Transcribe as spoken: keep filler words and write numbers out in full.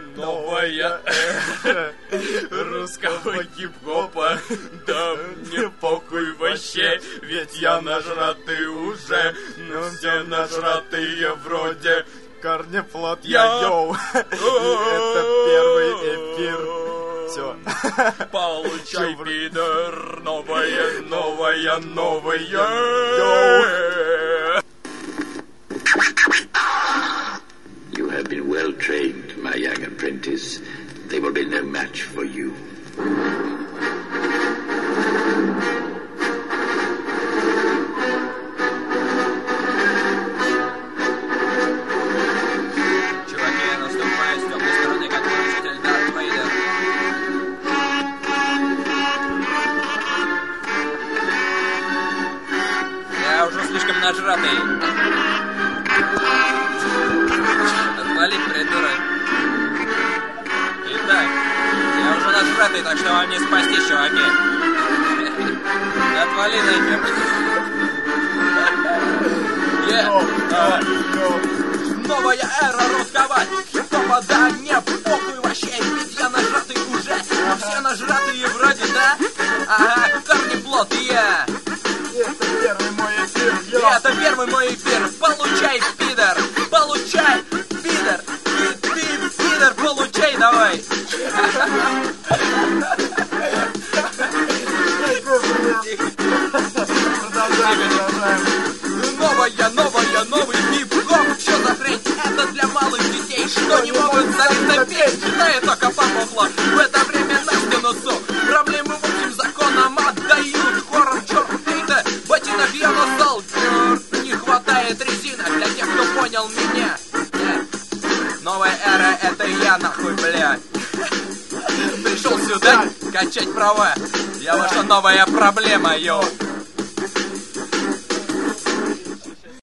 Новая эра русского хип-хопа. Да мне похуй вообще, ведь я нажратый уже. Но все нажратые вроде Корнеплод, я йоу. Это первый эфир. Все. Получай, пидор, новая, новая, новая. You have been well trained, my young apprentice. They will be no match for you. Чуваки, я наступаю с темной стороны, как учитель Дарт Вейдер. Я уже слишком нажратый. Отвали, придурок. Итак, я уже нажратый, так что вам не спасти, чуваки. Отвали нахер. Новая эра русского хип-хопа, да мне похуй вообще, ведь я нажратый уже. Все нажратые вроде, да? Ага, корнеплод и я. Это первый мой эфир, йоу. Это первый мой эфир. Получай, пидор. Получай, пидор. Ты, ты, пидор, получай, давай. Новая, новая, новый хип-хоп. Что за хрень? Это для малых детей, что не могут залить петь. Читает только памфло. В это время на стену. Проблемы в общем законом отдают. Хором черт это. Ботинок я настал. Не хватает резинок для тех, кто понял меня. Новая эра, это я нахуй, блядь. Пришел сюда качать права. Я ваша новая проблема, йоу.